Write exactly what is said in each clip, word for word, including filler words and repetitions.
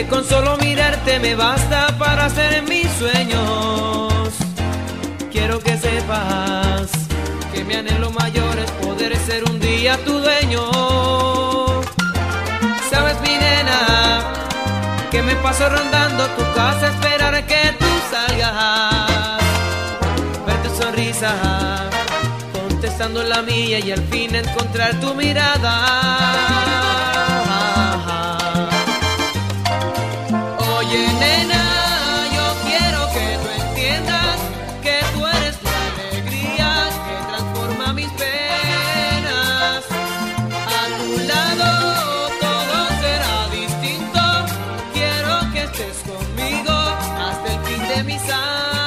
que con solo mirarte me basta para hacer mis sueños. Quiero que sepas que mi anhelo mayor es poder ser un día tu dueño. Sabes, mi nena, que me paso rondando tu casa a esperar que tú salgas, ver tu sonrisa contestando la mía y al fin encontrar tu mirada. Oye, nena, yo quiero que tú entiendas que tú eres la alegría que transforma mis penas. A tu lado todo será distinto. Quiero que estés conmigo hasta el fin de mis años.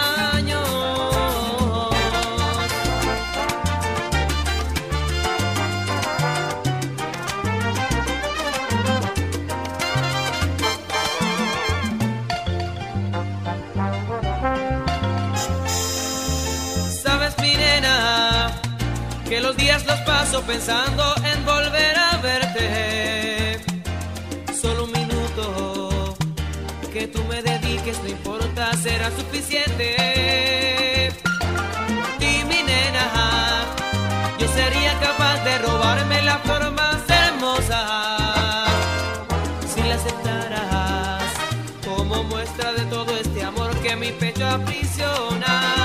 Que los días los paso pensando en volver a verte. Solo un minuto que tú me dediques, no importa, será suficiente. Y mi nena, yo sería capaz de robarme la flor más hermosa si la aceptaras como muestra de todo este amor que mi pecho aprisiona.